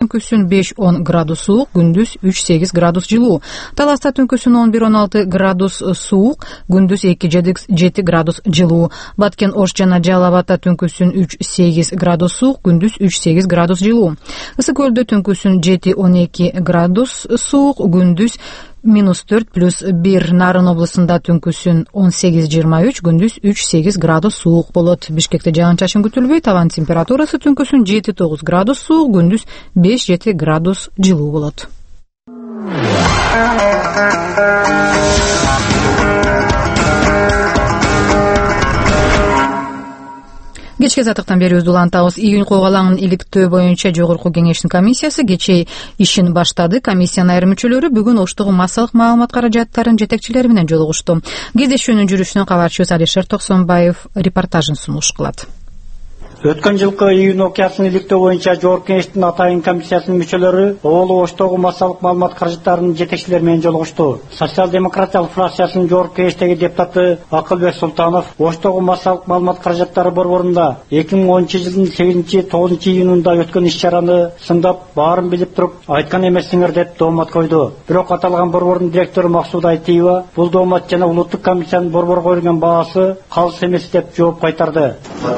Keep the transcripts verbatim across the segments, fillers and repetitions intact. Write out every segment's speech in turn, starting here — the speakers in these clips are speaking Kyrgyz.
түнкүсүн беш он градус суук, күндүз үч сегиз градус жылуу. Таласта түнкүсүн он бир он алты градус суук, күндүз эки жети градус жылуу. Баткен Ош жана Жалал Абадта түнкүсүн үч сегиз градус суук, күндүз үч сегиз градус жылуу. Ысык Көлдө түнкүсүн жети он эки градус суук, күндүз минус төрт плюс бир. Нарын областында түнкүсүн он сегиз жыйырма үч, күндүз үч сегиз градус суук болот. Бишкекте жаан-чачын күтүлбөйт. Абан температурасы түнкүсүн жети тогуз градус суук, күндүз беш жети градус жылуу болот. Кечке сатыктан бери уздулантабыз. Июнь койгалаңын иликтөө боюнча жогорку кеңештин комиссиясы кечээ ишин баштады. Комиссиянын айрым мүчөлөрү бүгүн Оштогу массалык маалымат каражаттарынын жетекчилери менен жолугушту. Кездешүүнүн жүрүшүнө кабарчыбыз Алишер Токсонбаев репортажын сунуш кылат. Өткөн жылкы июнь окуясын иликтөө боюнча жогорку кеңештин атайын комиссиясынын мүчөлөрү Оолу Оштогу массалык маалымат каражаттарынын жетекчилери менен жолугушту. Социал-демократиялык фракциясынын жогорку кеңештеги депутаты Акылбек Султанов Оштогу массалык маалымат каражаттары борборунда эки миң онунчу жылдын сегизинчи тогузунчу июнунда өткөн иш-чараны сындап, баарын билип туруп айткан эмессиңер деп доомат койду. Бирок аталган борбордун директору Максуда Айтиева бул доомат жана улуттук комиссиянын борборго берген баасы калыс эмес деп жооп кайтарды.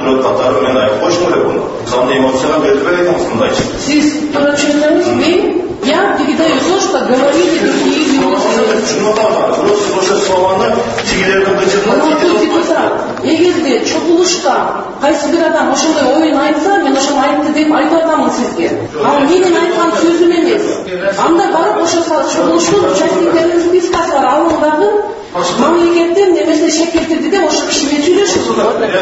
Кандай эмоцияны бербей айтасыңдайчы. Сиз прочитаете, мен я передаю то, что говорили другие люди. Чынында, просто ошо слованы тигилердин кычырына эгерде чогулушта кайсы бир адам ошондой оюн айтса, мен ошону айтты деп айтып атамын сизге. Ал менин айткан сөзүм эмес. Анда барып ошо чогулуштун участниктеринин спискасы бар, алындагы мамлекеттен немесе шекертирди деп ошо киши менен сүйлөшүп.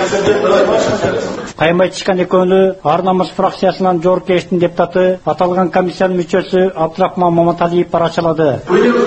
Каймай чыккан экөөнү Ар намыс фракциясынан жогорку кеңештин депутаты, аталган комиссиянын мүчөсү Абдрахман Маматалиев барачылады.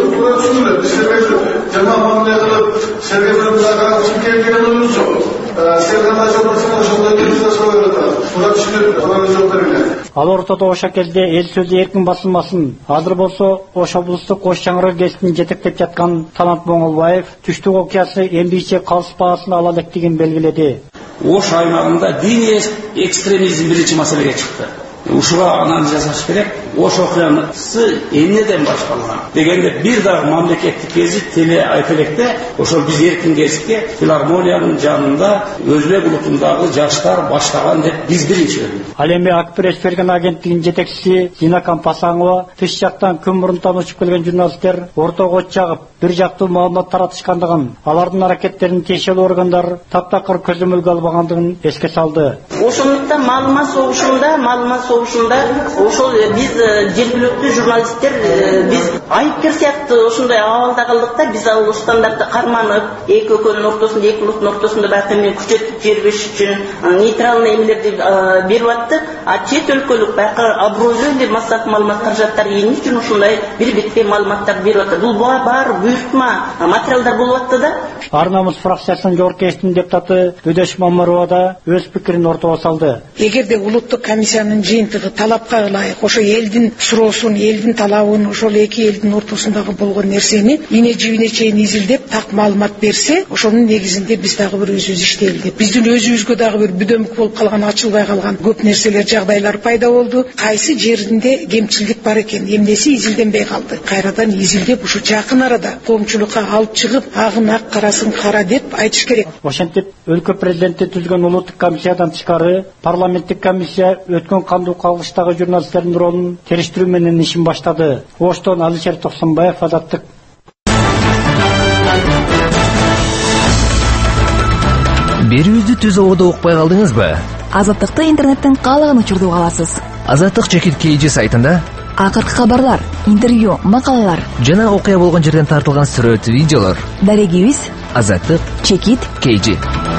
Ал ортодо ошо кезде эл сөзү эркин басылмасын, азыр болсо Ош облустук Ош Чаңыры гезитин жетектеп жаткан Талант Моңолбаев түштүк окуясы эмбиче калыс баасын ала электигин белгиледи. Ош аймагында диний экстремизм биринчи маселеге чыкты. Ушуга анализ жасаш керек. Ош окуясы эмнеден башталган дегенде бир дагы мамлекеттик гезит теле айпелекте ошол биз эркин гезитке филармониянын жанында Өзбек улутундагы жаштар баштаган деп биз биринчи көрдүк. Ал эми Акпресс берген агенттигинин жетекчиси Зинакан Пасаңова тыш жактан күн мурунтан учуп келген журналисттер ортого от жагып бир жактуу маалымат таратышкандыгын, алардын аракеттерин тиешелүү органдар таптакыр көзөмөлгө албагандыгын эске салды. Ошондуктан маалымат согушунда, маалымат согушунда ошол биз жергиликтүү журналисттер биз айыпкер сыяктуу ошондой абалда калдык да, биз ал стандартты карманып, эки экөөнүн ортосунда, эки улуттун ортосунда байкы эми күчөтүп жибербеш үчүн нейтралный эмелерди берип аттык, а чет өлкөлүк байкы абройлуу эле массалык маалымат каражаттары эне үчүн ушундай бир бетке маалыматтарды берип атат. Бул баары буйртма материалдар болуп атты да. Ар намыс фракциясынын жогорку кеңештин депутаты Өдөш Мамарова да өз пикирин ортого салды. Эгерде улуттук комиссиянын жыйынтыгы талапка ылайык ошо элдин суроосун, элдин талабын, ошол эки элдин ортосундагы болгон нерсени ине жибине чейин изилдеп, так маалымат берсе, ошонун негизинде биз дагы бир өзүбүз иштейли деп. Биздин өзүбүзгө дагы бир бүдөмүк болуп калган, ачылбай калган көп нерселер, жагдайлар пайда болду. Кайсы жеринде кемчилдик бар экен, эмнеси изилденбей калды. Кайрадан изилдеп, ушу жакын арада коомчулукка алып чыгып, агын ак, карасын кара деп айтыш керек. Ошентип, өлкө президенти түзгөн улуттук комиссиядан тышкары парламенттик комиссия өткөн кандуу калгычтагы журналисттердин ролун териштирүү менен ишин баштады. Оштон Алишер Токсонбаев, Азаттык. Берүүбүздү түз ободо укпай калдыңызбы? Азаттыкты интернеттен каалаган учурда уга аласыз. Азаттык чекит кей джи сайтында акыркы кабарлар, интервью, макалалар жана окуя болгон жерден тартылган сүрөт, видеолор. Дарегибиз Азаттык чекит кей джи.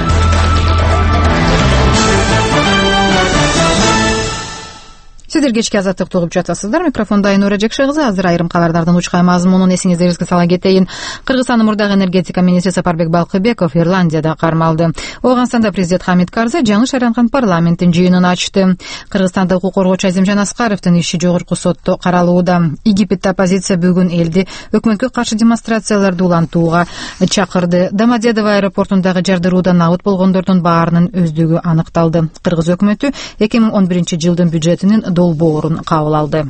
Сиздер кечки Азаттыкты угуп жатасыздар. Микрофонда Айнура Жекше кызы. Азыр айрым кабарлардын учкай мазмунун эсиңиздерибизге сала кетейин. Кыргызстандын мурдагы энергетика министри Сапарбек Балкыбеков Ирландияда кармалды. Ооганстанда президент Хамид Карзай жаңы шайланган парламенттин жыйынын ачты. Кыргызстанда укук коргоочу Азимжан Аскаровдун иши жогорку сотто каралууда. Египетте оппозиция бүгүн элди өкмөткө каршы демонстрацияларды улантууга чакырды. Домодедово аэропортундагы жардыруудан абыт болгондордун баарынын өздүгү аныкталды. Кыргыз өкмөтү эки миң он биринчи жылдын бюджетинин долбоорун кабыл алды.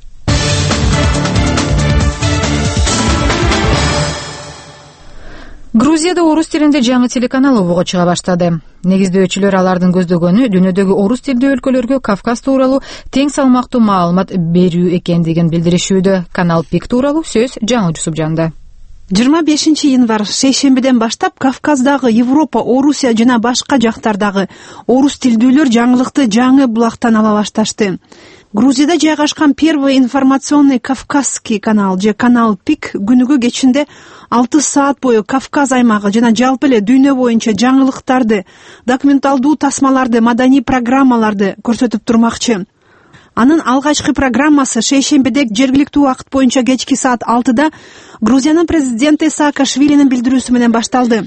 Грузияда орус тилинде жаңы телеканал обого чыга баштады. Негиздөөчүлөр алардын көздөгөнү дүйнөдөгү орус тилдүү өлкөлөргө Кавказ тууралуу тең салмактуу маалымат берүү экендигин билдиришүүдө. Канал Пик тууралуу сөз жаңы Жусупжанда. жыйырма бешинчи январь шейшембиден баштап Кавказдагы, Европа, Орусия жана башка жактардагы орус тилдүүлөр жаңылыкты жаңы булактан ала башташты. Грузияда жайгашкан первый информационный Кавказский канал же канал Пик күнүгө кечинде алты саат бою Кавказ аймагы жана жалпы эле дүйнө боюнча жаңылыктарды, документалдуу тасмаларды, маданий программаларды көрсөтүп турмакчы. Анын алгачкы программасы шейшембиде жергиликтүү убакыт боюнча кечки саат алтыда Грузиянын президенти Саакашвилинин билдирүүсү менен башталды.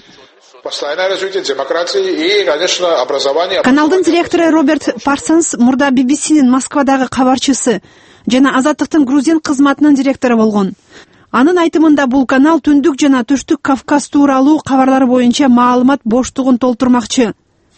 Каналдын директору Роберт Парсонс мурда би би синин Москвадагы кабарчысы жана Азаттыктын Грузин кызматынын директору болгон. Анын айтымында бул канал түндүк жана түштүк Кавказ тууралуу кабарлар боюнча маалымат боштугун толтурмакчы.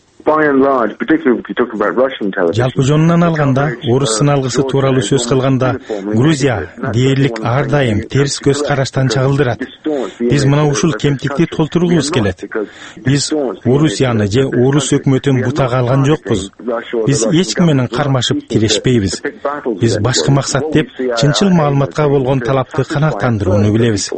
Жалпы жонунан алганда, орус сыналгысы тууралуу сөз кылганда, Грузия дээрлик ар дайым терс көз караштан чагылдырат. Биз мына ушул кемтикти толтургубуз келет. Биз Орусияны же орус өкмөтүн бутага алган жокпуз. Биз эч ким менен кармашып тирешпейбиз. Биз башкы максат деп чынчыл маалыматка болгон талапты канааттандырууну билебиз.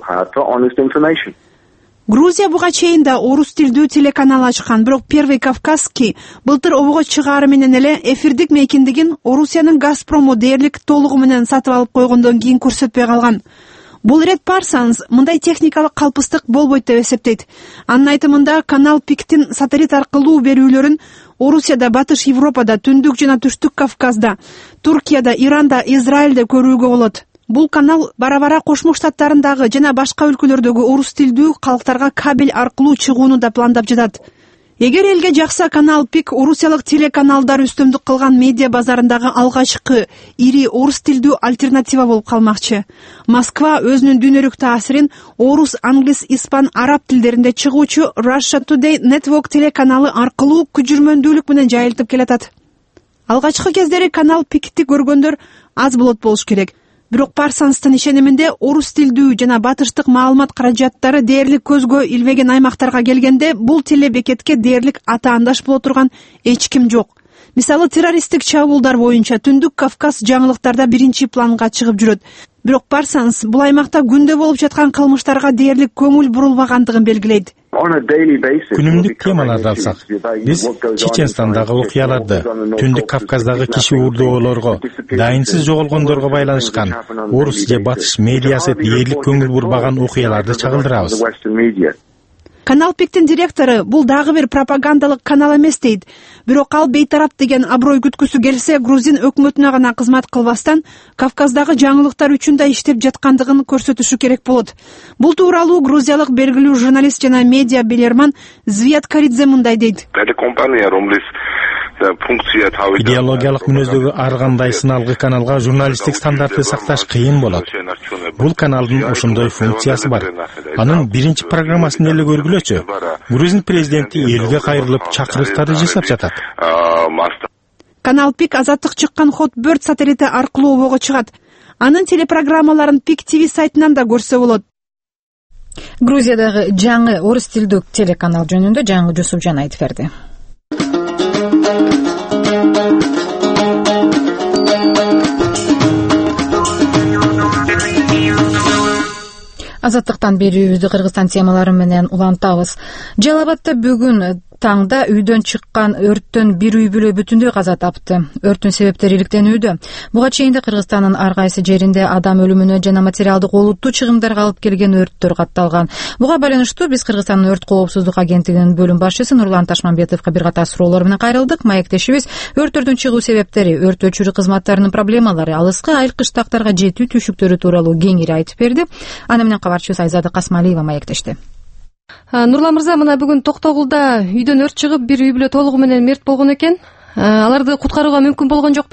Грузия буга чейин да орус тилдүү телеканал ачкан, бирок Первый Кавказский былтыр обого чыгаары менен эле эфирдик мейкиндигин Орусиянын Газпрому дээрлик толугу менен сатып алып койгондон кийин көрсөтпөй калган. Бул ирет Парсонс мындай техникалык калпыстык болбойт деп эсептейт. Анын айтымында канал Пиктин сателлит аркылуу берүүлөрүн Орусияда, Батыш Европада, түндүк жана түштүк Кавказда, Туркияда, Иранда, Израилде көрүүгө болот. Бул канал бара-бара Кошмо Штаттарындагы жана башка өлкөлөрдөгү орус тилдүү калктарга кабель аркылуу чыгууну да пландап жатат. Эгер элге жакса, канал Пик орусиялык телеканалдар үстөмдүк кылган медиа базарындагы алгачкы ири орус тилдүү альтернатива болуп калмакчы. Москва өзүнүн дүйнөлүк таасирин орус, англис, испан, араб тилдеринде чыгуучу Russia Today Network телеканалы аркылуу күчүрмөндүүлүк менен жайылтып келатат. Алгачкы кездери канал Пикти көргөндөр аз болот болуш керек. Бирок Парсонстун ишениминде орус тилдүү жана батыштык маалымат каражаттары дээрлик көзгө илбеген аймактарга келгенде бул телебекетке дээрлик атаандаш боло турган эч ким жок. Мисалы, террористтик чабуулдар боюнча түндүк Кавказ жаңылыктарда биринчи планга чыгып жүрөт. Бирок Парсонс бул аймакта күндө болуп жаткан кылмыштарга дээрлик көңүл бурулбагандыгын белгилейт. Күнүмдүк темаларды алсак, биз Чеченстандагы окуяларды, түндүк Кавказдагы киши уурдоолорго, дайынсыз жоголгондорго байланышкан орус же батыш медиасы дээрлик көңүл бурбаган окуяларды чагылдырабыз. Канал Пиктин директору бул дагы бир пропагандалык канал эмес дейт. Бирок ал бейтарап деген аброй күткүсү келсе, грузин өкмөтүнө гана кызмат кылбастан Кавказдагы жаңылыктар үчүн да иштеп жаткандыгын көрсөтүшү керек болот. Бул тууралуу грузиялык белгилүү журналист жана медиа билерман Звият Каридзе мындай дейт. Идеологиялык мүнөздөгү ар кандай сыналгы каналга журналисттик стандартты сакташ кыйын болот. Бул каналдын ошондой функциясы бар. Анын биринчи программасын эле көргүлөчү. Грузин президенти элге кайрылып чакырыктарды жасап жатат. Канал Пик азаттык чыккан Хотберт сателлити аркылуу обого чыгат. Анын телепрограммаларын Пик ти ви сайтынан да көрсө болот. Грузиядагы жаңы орус тилдүү телеканал жөнүндө жаңы Жусупжан айтып берди. Азаттыктан берүүбүздү Кыргызстан темалары менен улантабыз. Жалал Абадта бүгүн таңда үйдөн чыккан өрттөн бир үй бүлө бүтүндөй каза тапты. Өрттүн себептери иликтенүүдө. Буга чейин Кыргызстандын ар кайсы жеринде адам өлүмүнө жана материалдык олуттуу чыгымдарга алып келген өрттөр катталган. Буга байланыштуу биз Кыргызстандын өрт коопсуздук агенттигинин бөлүм башчысы Нурлан Ташманбетовго бир катар суроолор менен кайрылдык. Маектешибиз өрттөрдүн чыгуу себептери, өрт өчүрүү кызматтарынын проблемалары, алыскы айыл кыштактарга жетүү түшүктөрү тууралуу кеңири айтып берди. Аны менен кабарчыбыз Айзада Касмалиева маектешти. Нурлан мырза, мына бүгүн Токтогулда үйдөн өрт чыгып, бир үй бүлө толугу менен мерт болгон экен. Аларды куткарууга мүмкүн болгон жок беле?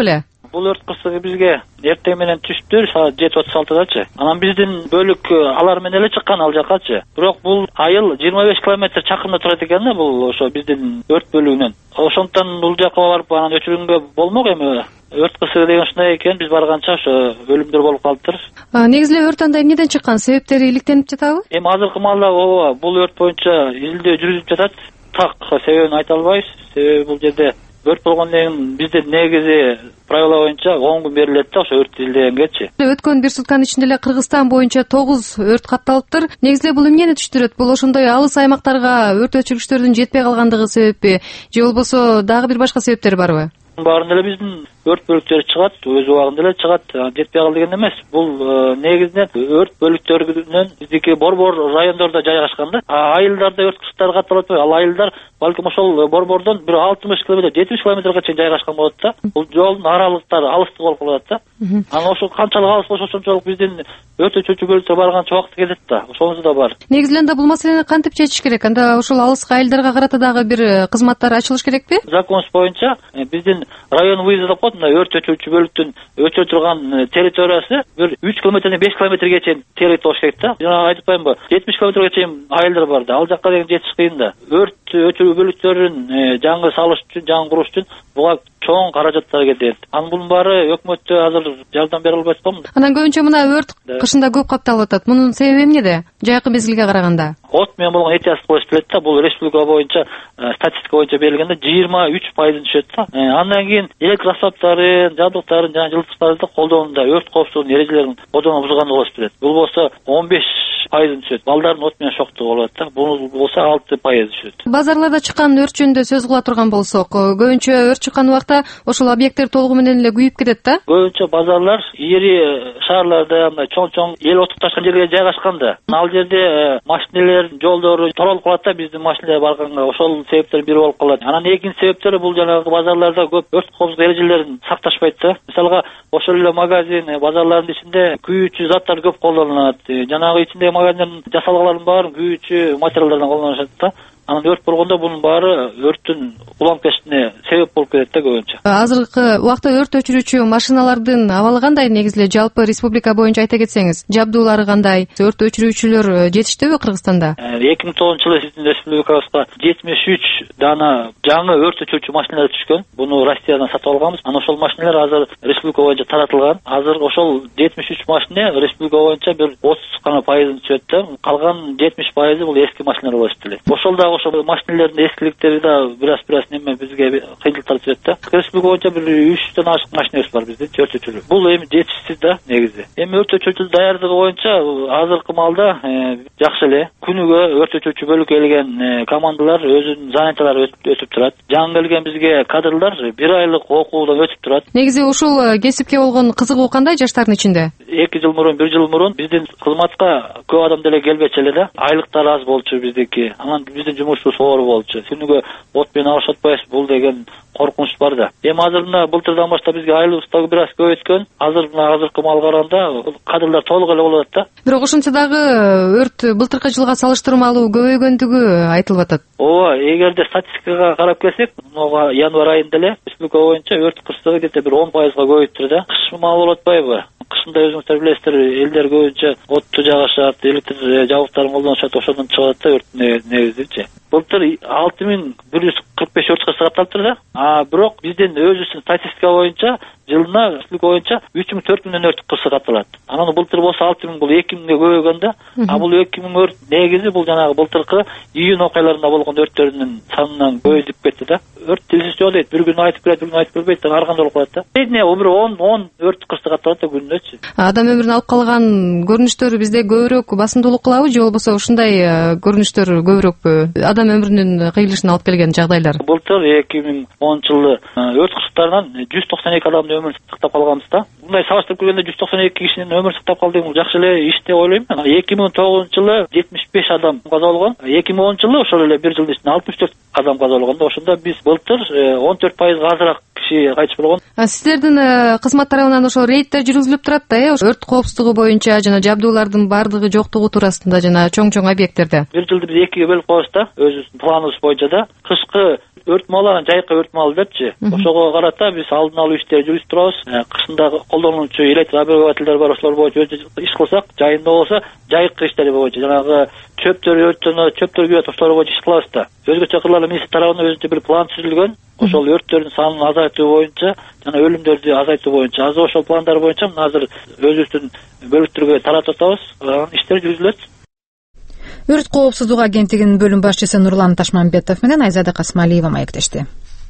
Бул өрт кырсыгы бизге эртең менен түштү, саат жети отуз алтыдачы. Анан биздин бөлүк алар менен эле чыккан ал жакачы. Бирок бул айыл жыйырма беш километр чакырымда турат экен да, бул ошо биздин өрт бөлүгүнөн. Ошондон бул жака барып анан өчүргөнгө болмок эми. Өрт кырсыгы деген ушундай экен, биз барганча ошо өлүмдөр болуп калыптыр. Негизи эле өрт анда эмнеден чыккан? Себептери иликтенип жатабы? Эми азыркы маалда ооба, бул өрт боюнча изилдөө жүргүзүлүп жатат. Так себебин айта албайбыз. Себеби бул жерде өрт болгондон кийин бизде негизи правила боюнча он күн берилет да ошо өрт изилдегенгечи. Өткөн бир сутканын ичинде эле Кыргызстан боюнча тогуз өрт катталыптыр. Негизи бул эмнени түшүндүрөт? Бул ошондой алыс аймактарга өрт өчүргүчтөрдүн жетпей калгандыгы себеппи же болбосо дагы бир башка себептери барбы? Баарында эле биздин өрт бөлүктөрү чыгат, өз убагында эле чыгат. Жетпей калды деген эмес. Бул негизинен өрт бөлүктөрүнөн биздики борбор райондордо жайгашкан да. Айылдарда өрт кырсыктары катталып атпайбы? Ал айылдар балким ошол борбордон бир алтымыш километр, жетимиш километрге чейин жайгашкан болот да. Бул жолдун аралыктары алыстык болуп калат да. Анан ошо канчалык алыс болсо ошончолук биздин өрт өчүрүүчү бөлүктөр барганча убакыт кетет да. Ошонусу да бар. Негизи эле бул маселени кантип чечиш керек? Анда ошол алыскы айылдарга карата дагы бир кызматтар ачылыш керекпи? Законубуз боюнча биздин район выезд деп коет, мына өрт өчүрүүчү бөлүктүн өчүрө турган территориясы бир үч километрден беш километрге чейин терет болуш керек да. Жана айтып коеюнбу, жетимиш километрге чейин айылдар бар да. Ал жакка деген жетиш кыйын да. Өрт өчүрүү бөлүктөрүн жаңы салыш үчүн, жаңы куруш үчүн буга чоң каражаттар кетет. Анын бунун баары өкмөттө азыр жардам бере албайт коем. Анан көбүнчө мына өрт кышында көп катталып атат. Мунун себеби эмнеде? Жайкы мезгилге караганда. От менен болгон этиясты болуш билет да. Бул республика боюнча статистика боюнча берилгенде жыйырма үч пайызын түшөт да. Андан кийин электр аспаптарын, жабдыктарын жана жылытгычтарды колдонууда өрт коопсуздугунун эрежелерин колдонуу бузган болуш билет. Бул болсо он беш пайызын түшөт. Балдардын от менен шоктугу болот да. Бул болсо алты пайыз түшөт. Базарларда чыккан өрт жөнүндө сөз кыла турган болсок, көбүнчө өрт чыккан убакта ошол объекттер толугу менен эле күйүп кетет да. Көбүнчө базарлар ири шаарларда, мындай чоң-чоң эл отукташкан жерге жайгашкан да. Ал жерде машиналер жолдору торолуп калат да, биздин машиналар барганга. Ошол себептер бири болуп калат. Анан экинчи себептери бул жанагы базарларда көп өрт коопсуздук эрежелерин сакташпайт да. Мисалга ошол эле магазин, базарлардын ичинде күйүүчү заттар көп колдонулат. Жанагы ичиндеги магазиндердин жасалгаларын баарын күйүүчү материалдардан колдонушат да. Анан өрт болгондо бунун баары өрттүн уланып кетишине себеп болуп кетет да көбүнчө. Азыркы убакта өрт өчүрүүчү машиналардын абалы кандай? Негизи эле жалпы республика боюнча айта кетсеңиз, жабдуулары кандай? Өрт өчүрүүчүлөр жетиштеби Кыргызстанда? эки миң тогузунчу жылы биздин республикабызга жетимиш үч дана жаңы өрт өчүрүүчү машиналар түшкөн. Буну Россиядан сатып алганбыз. Анан ошол машиналар азыр республика боюнча таратылган. Азыр ошол жетимиш үч машина республика боюнча бир отуз гана пайызын түшөт да. Калган жетимиш пайызы бул эски машиналар болуш делет. Ошол да ошо машиналардын эскиликтери да бираз-бираз неме бизге кыйынчылыктар түзөт да. Республика боюнча бир үчтөн ашык машинабыз бар биздин өрт өчүрүү. Бул эми жетишсиз да негизи. Эми өрт өчүрүүчү даярдыгы боюнча азыркы маалда жакшы эле. Күнүгө өрт өчүрүүчү бөлүккө келген командалар өзүнүн занятиялары өтүп турат. Жаңы келген бизге кадрлар бир айлык окуудан өтүп турат. Негизи ушул кесипке болгон кызыгуу кандай жаштардын ичинде? эки жыл мурун, бир жыл мурун биздин кызматка көп адам деле келбечү эле да. Айлыктар аз болчу биздики. Анан биздин жумушубуз оор болчу. Күнүгө от менен алышып атпайбыз, бул деген коркунуч бар да. Эми азыр мына былтырдан баштап бизге айлыгыбыз дагы бир аз көбөйткөн. Азыр мына азыркы маал караганда кадрлар толук эле болуп атат да. Бирок ошентсе дагы өрт былтыркы жылга салыштырмалуу көбөйгөндүгү айтылып атат. Ооба, эгерде статистикага карап келсек, мына январь айында эле республика боюнча өрт кырсыгы где-то бир он пайызга көбөйүптүр да. Кыш маал болуп атпайбы? Кышында өзүңүздөр билесиздер, элдер көбүнчө отту жагышат, электр жабдыктарын колдонушат, ошондон чыгат да өрт негизичи. Былтыр алты миң бир жүз кырк беш өрт кырсыгы катталыптыр да. А бирок биздин өзүбүздүн статистика боюнча жылына республика боюнча үч миң төрт миңден өрт кырсыгы катталат. Анан былтыр болсо алты миң, бул эки миңге көбөйгөн да. А бул эки миң өрт негизи бул жанагы былтыркы июнь окуяларында болгон өрттөрдүн санынан көбөйүп кетти да. Өрт тилсиз жок дейт, бир күн айтып келет, бир күн айтып келбейт, ар кандай болуп калат да. Эмне бир он он өрт кырсыгы катталат да күнүнөчү. Адам өмүрүн алып калган көрүнүштөр бизде көбүрөөк басымдуулук кылабы же болбосо ушундай көрүнүштөр көбүрөөкпү? Адам өмүрүнүн кыйылышына алып келген жагдайлар. Былтыр эки миң онунчу жылы өрт кырсыктарынан жүз токсон эки адамдын өмүрүн сактап калганбыз да. Мындай салыштырып көргөндө жүз токсон эки кишинин өмүрүн сактап калды деген бул жакшы эле иш деп ойлойм мен. эки миң тогузунчу жылы жетимиш беш адам каза болгон. эки миң онунчу жылы ошол эле бир жылдын ичинде алтымыш төрт адам каза болгон да. Ошондо биз былтыр он төрт пайызга азыраак киши кайтыш болгон. Сиздердин кызмат тарабынан ошол рейдтер жүргүзүлүп турат да, э? Өрт коопсуздугу боюнча жана жабдуулардын баардыгы жоктугу туурасында жана чоң-чоң объекттерде. Бир жылды биз экиге бөлүп коебуз да, өзүбүздүн планыбыз боюнча да. Кышкы өрт маалы, жайкы өрт маалы депчи. Ошого карата биз алдын алуу иштери жүргүзүп турабыз. Кышында колдонуучу электрообогатительдер бар, ошолор боюнча иш кылсак, жайында болсо жайкы иштери боюнча, жанагы чөптөр өрттөнө, чөптөр күйөт, ошолор боюнча иш кылабыз да. Өзгөчө кырлар министр тарабынан өзүнчө бир план түзүлгөн. Ошол өрттөрдүн санын азайтуу боюнча жана өлүмдөрдү азайтуу боюнча. Азыр ошол пландар боюнча азыр өзүбүздүн бөлүктөргө таратып атабыз. Иштер жүргүзүлөт. Өрт коопсуздук агенттигинин бөлүм башчысы Нурлан Ташмамбетов менен Айзада Касмалиева маектешти.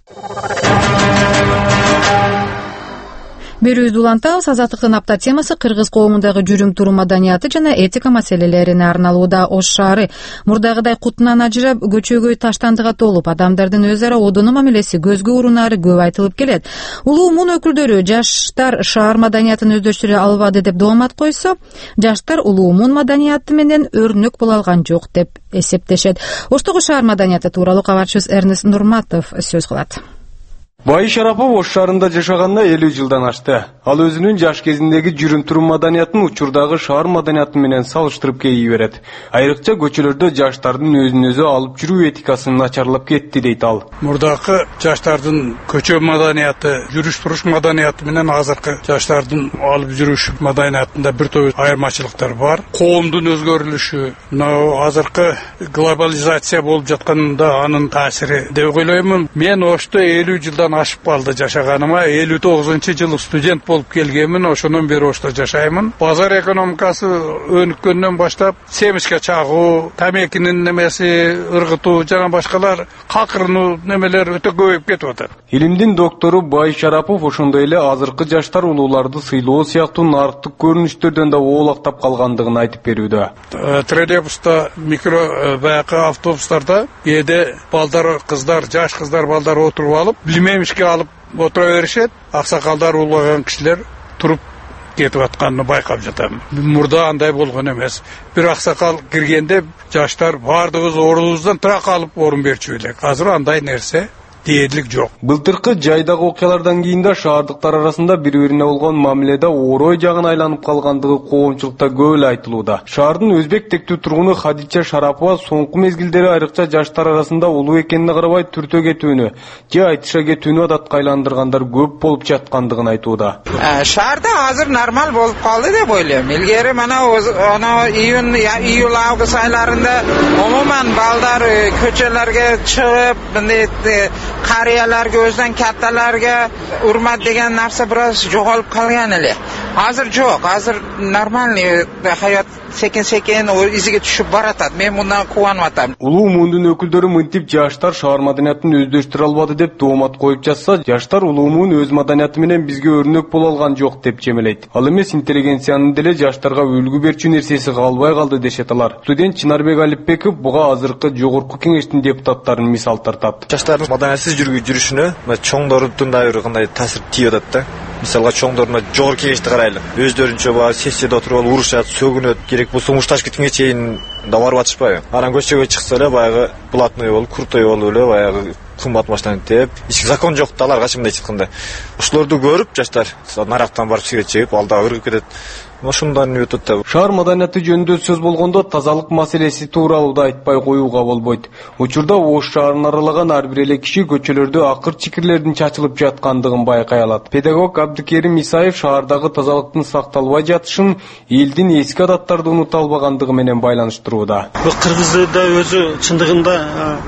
Берүүбүздү улантабыз. Азаттыктын апта темасы кыргыз коомундагы жүрүм-турум маданияты жана этика маселелерине арналууда. Ош шаары мурдагыдай кутунан ажырап, көчөгөй таштандыга толуп, адамдардын өз ара одоно мамилеси көзгө урунары көп айтылып келет. Улуу муун өкүлдөрү жаштар шаар маданиятын өздөштүрө албады деп доомат койсо, жаштар улуу муун маданияты менен өрнөк боло алган жок деп эсептешет. Оштогу шаар маданияты тууралуу кабарчыбыз Эрнест Нурматов сөз кылат. Бай Шарапов Ош шаарында жашаганына элүү жылдан ашты. Ал өзүнүн жаш кезиндеги жүрүм-турум маданиятын учурдагы шаар маданияты менен салыштырып кейи берет. Айрыкча көчөлөрдө жаштардын өзүн өзү алып жүрүү этикасын начарлап кетти дейт ал. Мурдакы жаштардын көчө маданияты, жүрүш-туруш маданияты менен азыркы жаштардын алып жүрүш маданиятында бир топ айырмачылыктар бар. Коомдун өзгөрүлүшү, азыркы глобализация болуп жатканда анын таасири деп ойлоймун. Мен Ошто элүү жылдан ашып калды жашаганыма. элүү тогузунчу жылы студент болуп келгенмин, ошондон бери Ошто жашаймын. Базар экономикасы өнүккөндөн баштап семишке чагуу, тамекинин немеси, ыргытуу жана башкалар какырынуу немелер өтө көбөйүп кетип атат. Илимдин доктору Бай Шарапов ошондой эле азыркы жаштар улууларды сыйлоо сыяктуу нарыктык көрүнүштөрдөн да оолактап калгандыгын айтып берүүдө. Троллейбуста, микро баягы автобустарда кээде балдар, кыздар, жаш кыздар, балдар отуруп алып, билмемишке алып отура беришет. Аксакалдар, улгайган кишилер туруп кетип атканын байкап жатам. Мурда андай болгон эмес. Бир аксакал киргенде жаштар баардыгыбыз ордубуздан тура калып орун берчү элек. Азыр андай нерсе дээрлик жок. Былтыркы жайдагы окуялардан кийин да шаардыктар арасында бири-бирине болгон мамиледе орой жагын айланып калгандыгы коомчулукта көп эле айтылууда. Шаардын өзбек тектүү тургуну Хадича Шарапова соңку мезгилдери айрыкча жаштар арасында улуу экенине карабай түртө кетүүнү же айтыша кетүүнү адатка айландыргандар көп болуп жаткандыгын айтууда. Шаарда азыр нормал болуп калды деп ойлойм. Илгери мана ana июнь, июль, август айларында умуман балдар көчөлөргө чыгып, мындай карыяларга, өзүнөн катталарга урмат деген нарса бир аз жоголуп калган эле. Азыр жок, азыр нормальный хаят секин-секин изиге түшүп баратат. Мен мындан кубанып атам. Улуу муундун өкүлдөрү мынтип жаштар шаар маданиятын өздөштүрө албады деп доомат коюп жатса, жаштар улуу муун өз маданияты менен бизге өрнөк боло алган жок деп чемелейт. Ал эмес интеллигенциянын деле жаштарга үлгү берчү нерсеси калбай калды дешет алар. Студент Чынарбек Алипбеков буга азыркы жогорку кеңештин депутаттарын мисал тартат. Жаштардын маданиятсыз жүрүшүнө чоңдордун да бир кандай таасир тийип атат да. Мисалга чоңдордун жогорку кеңешти карайлы. Өздөрүнчө баа сессияда отуруп алып урушат, сөгүнөт, керек болсо мушташ кеткенге чейин да барып атышпайбы. Анан көчөгө чыкса эле баягы блатной болуп, крутой болуп эле баягы кымбат машинаны тээп, ички закон жок да аларга чын мындай айтканда. Ошолорду көрүп жаштар нарактан барып сигарет чегип, ал да ыргып кетет. Ошондон өтөт да. Шаар маданияты жөнүндө сөз болгондо тазалык маселеси тууралуу да айтпай коюуга болбойт. Учурда Ош шаарын аралаган ар бир эле киши көчөлөрдө акыр чикирлердин чачылып жаткандыгын байкай алат. Педагог Абдыкерим Исаев шаардагы тазалыктын сакталбай жатышын элдин эски адаттарды унута албагандыгы менен байланыштырууда. Кыргызда өзү чындыгында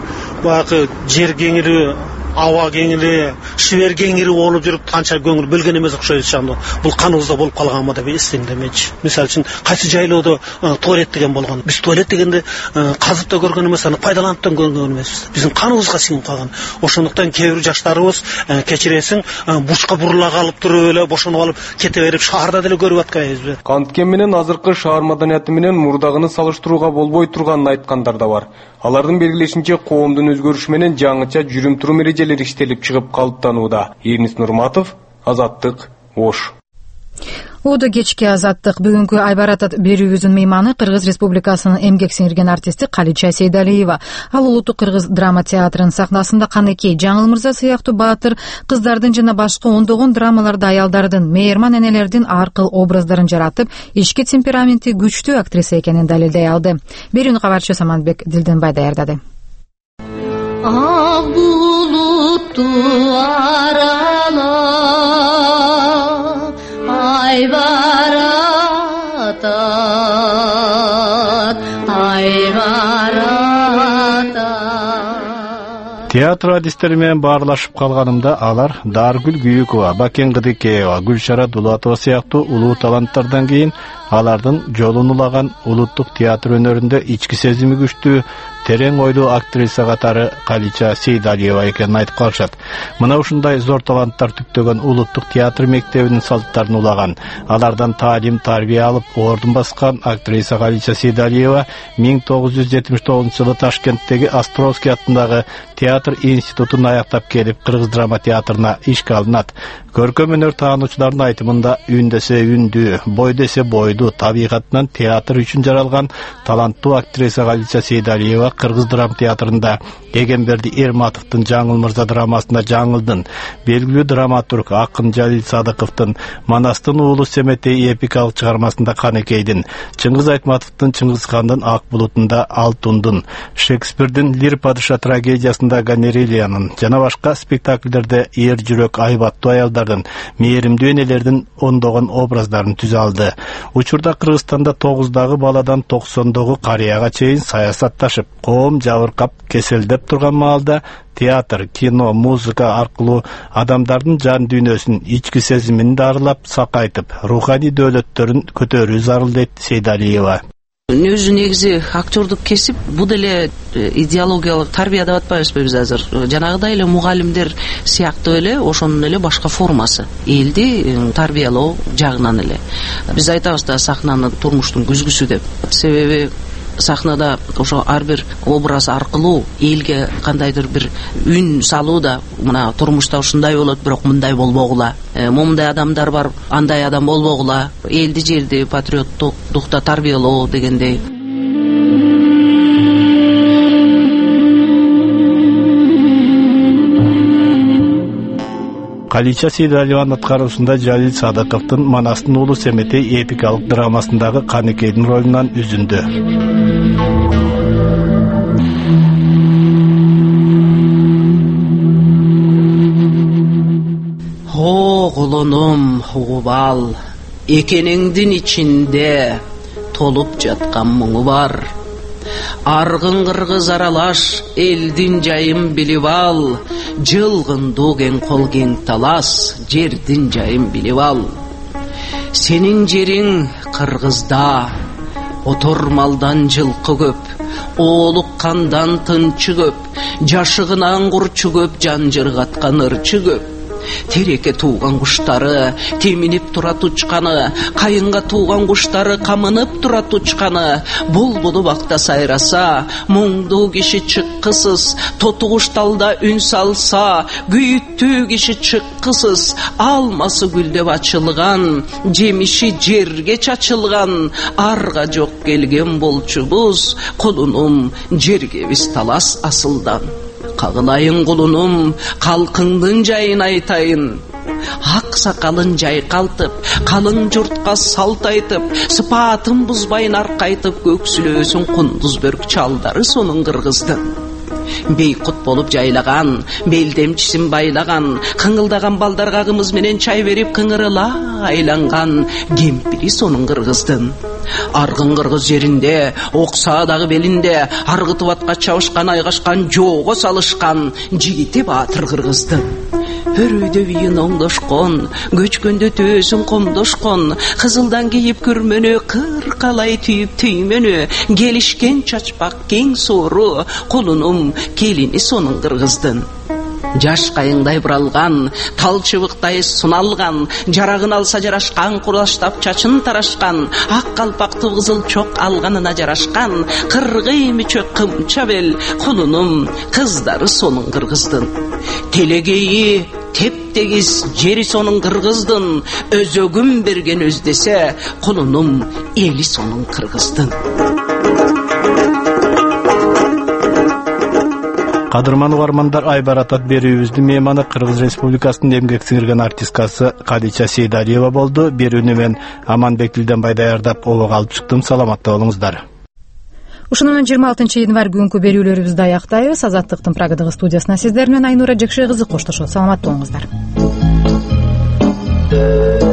баягы жер кеңири, аба кеңири, шибер кеңири болуп жүрүп канча көңүл бөлгөн эмес окшойт шамды. Бул каныбызда болуп калганбы деп эстендемечи. Мисалы үчүн кайсы жайлоодо туалет деген болгон. Биз туалет дегенде казып да көргөн эмес, аны пайдаланып да көргөн эмес. Биздин каныбызга сиңип калган. Ошондуктан кээ бир жаштарыбыз кечиресиң бушка бурула калып туруп эле бошонуп алып кете берип шаарда деле көрүп атканбызбы. Канткен менен азыркы шаар маданияты менен мурдагыны салыштырууга болбой турганын айткандар да бар. Алардын белгилешинче коомдун өзгөрүшү менен жаңыча жүрүм-турум эрежелери иштелип чыгып калыптанууда. Эрнис Нурматов, Азаттык, Ош. Ода кечки азаттык. Бүгүнкү Айбаратат берүүбүздүн мейманы Кыргыз Республикасынын эмгек сиңирген артисти Калича Сейдалиева. Ал Улуттук Кыргыз драма театрынын сахнасында Канекей, Жаңыл Мырза сыяктуу баатыр кыздардын жана башка ондогон драмаларда аялдардын, мээрман энелердин ар кыл образдарын жаратып, ички темпераменти күчтүү актриса экенин далилдей алды. Берүүнү кабарчы Саманбек Дилденбай даярдады. Ак булутту арала Айбаратат, Айбаратат. Театр адистери менен баарлашып калганымда алар Даргүл Күйүкова, Бакен Кыдыкеева, Гүлшара Дулатова сыяктуу улуу таланттардан кийин алардын жолун улаган улуттук театр өнөрүндө ички сезими күчтүү, терең ойлуу актриса катары Калича Сейдалиева экенин айтып калышат. Мына ушундай зор таланттар түптөгөн улуттук театр мектебинин салттарын улаган, алардан таалим, тарбия алып, ордун баскан актриса Калича Сейдалиева миң тогуз жүз жетимиш тогузунчу жылы Ташкенттеги Островский атындагы театр институтун аяктап келип, Кыргыз драма театрына ишке алынат. Көркөм өнөр таануучулардын айтымында үн десе үндүү, бой десе бойдуу, табигатынан театр үчүн жаралган таланттуу актриса Калича Сейдалиева Кыргыз драма театрында Эгемберди Эрматовдун Жаңыл Мырза драмасында Жаңылдын, белгилүү драматург Акын Жалил Садыковдун Манастын уулу Семетей эпикалык чыгармасында Канекейдин, Чыңгыз Айтматовдун Чыңгызхандын Ак булутунда Алтундун, Шекспирдин Лир падыша трагедиясында Ганерилиянын жана башка спектакльдерде эр жүрөк айбаттуу аялдардын, мээримдүү энелердин ондогон образдарын түзө алды. Учурда Кыргызстанда тогуздагы баладан токсондогу карыяга чейин саясатташып, коом жабыркап, кеселдеп турган маалда театр, кино, музыка аркылуу адамдардын жан дүйнөсүн, ички сезимин дарылап, сакайтып, руханий дөөлөттөрүн көтөрүү зарыл дейт Сейдалиева. Өзү негизи актердук кесип, бул деле идеологиялык тарбия деп атпайбызбы биз азыр. Жанагыдай эле мугалимдер сыяктуу эле ошонун эле башка формасы. Элди тарбиялоо жагынан эле. Биз айтабыз да сахнаны турмуштун күзгүсү деп. Себеби сахнада ошо ар бир образ аркылуу элге кандайдыр бир үн салуу да, мына турмушта ушундай болот, бирок мындай болбогула. Момундай адамдар бар, андай адам болбогула. Элди жерди патриоттуктукта тарбиялоо дегендей. Калича Сейдалиеванын аткаруусунда Жалил Садыковдун Манастын уулу Семетей эпикалык драмасындагы Канекейдин ролунан үзүндү. О, кулунум, убал, экениңдин ичинде толуп жаткан муңу бар. Аргын кыргыз аралаш, элдин жайын билип ал, жылгындуу кең кол кең талас, жердин жайын билип ал. Сенин жериң Кыргызда, отормалдан жылкы көп, оолук кандан тынчы көп, жашыгынан курчу көп, жан жыргаткан ырчы көп. Тереке тууган куштары теминип турат учканы, кайынга тууган куштары камынып турат учканы. Булбулу бакта сайраса, муңдуу киши чыккысыз, тотугуш талда үн салса, күйүттүү киши чыккысыз. Алмасы гүлдеп ачылган, жемиши жерге чачылган, арга жок келген болчубуз, кулунум жерге биз талас асылдан. Кагылайын кулунум, калкыңдын жайын айтайын. Ак сакалын жайкалтып, калың журтка салт айтып, сыпатын бузбайын аркайтып, көксүлөөсүн кундуз бөрк чалдары сонун кыргыздын. Бейкут болуп жайлаган, белдемчисин байлаган, кыңылдаган балдарга кымыз менен чай берип кыңырыла айланган кемпири сонун кыргыздын. Аргын кыргыз жеринде, окса дагы белинде, аргытып атка чабышкан, айгашкан, жоого салышкан жигити баатыр кыргыздын. Өрөйдө бийин оңдошкон, көчкөндө төөсүн комдошкон, кызылдан кийип күрмөнү, кыркалай түйүп түймөнү, келишкен чачпак кең соору, кулунум келини сонун кыргыздын. Жаш кайыңдай буралган, тал чыбыктай суналган, жарагын алса жарашкан, кураштап чачын тарашкан, ак калпакты кызыл чок алганына жарашкан, кыргый мүчөк кымча бел, кулунум кыздары сонун кыргыздын. Телегейи теп тегип тегиз жери сонун кыргыздын, өзөгүн берген өздесе, кулунум эли сонун кыргыздын. Кадырман угармандар, Айбар Атат берүүбүздүн мейманы Кыргыз Республикасынын эмгек сиңирген артисткасы Кадича Сейдалиева болду. Берүүнү мен Аманбек Дилденбай даярдап, обого алып чыктым. Саламатта болуңуздар. Ушуну менен жыйырма алтынчы январь күнкү берүүлөрүбүздү аяктайбыз. Азаттыктын Прагадагы студиясына сиздер менен Айнура Жекше кызы коштошот. Саламатта болуңуздар.